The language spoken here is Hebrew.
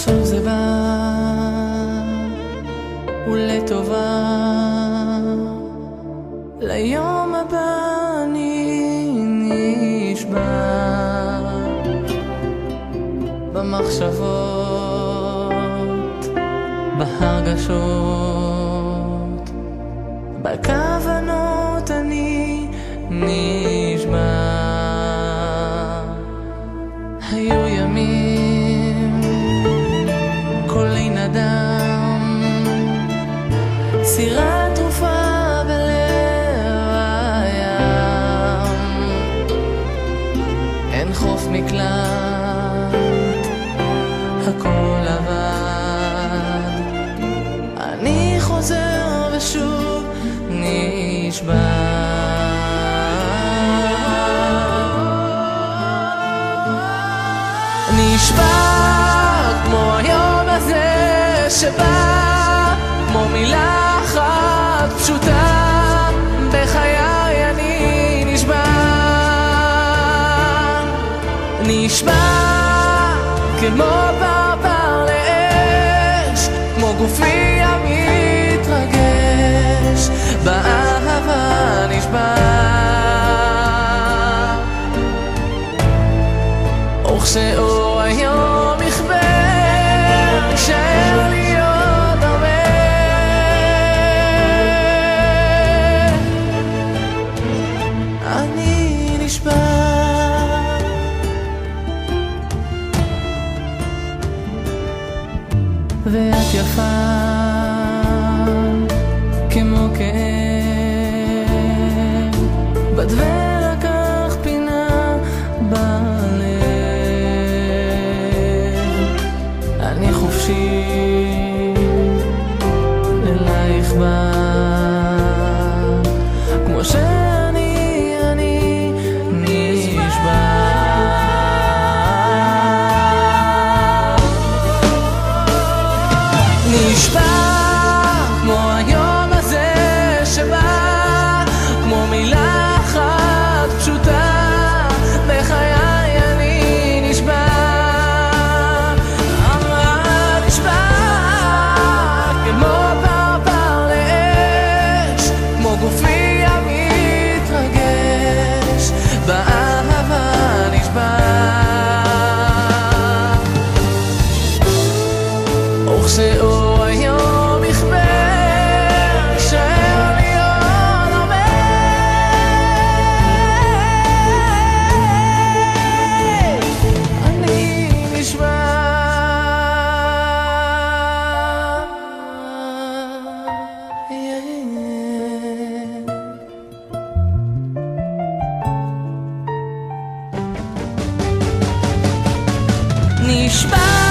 עכשיו זה בא ולטובה, ליום הבא אני נשבע, במחשבות, בהרגשות, בכוונות אני נשבע. היו ימים קולי נדם, סירה תרופה בלב הים, אין חוף מקלט, הכל עבד, אני חוזר ושוב נשבע. נשבע כמו היום הזה שבא, כמו מילה אחת פשוטה בחיי אני נשבע. נשבע כמו ברבר לאש, כמו גופי המתרגש, באהבה נשבע. וכשאור היום יכבה, יישאר לי עוד הרבה. אני נשבע. ואת יפה כמו כאב, בדבר לקח פינה בלב, אני חופשי אלייך בא, כמו שאני נשבע. נשבע כמו היום הזה שבא, כמו מילה אחת פשוטה בחיי אני נשבע. נשבע כמו ברבר לאש, כמו גופי המתרגש, באהבה נשבע. וכשאור היום יכבה, יישאר לי עוד הרבה. אני נשבע. נשבע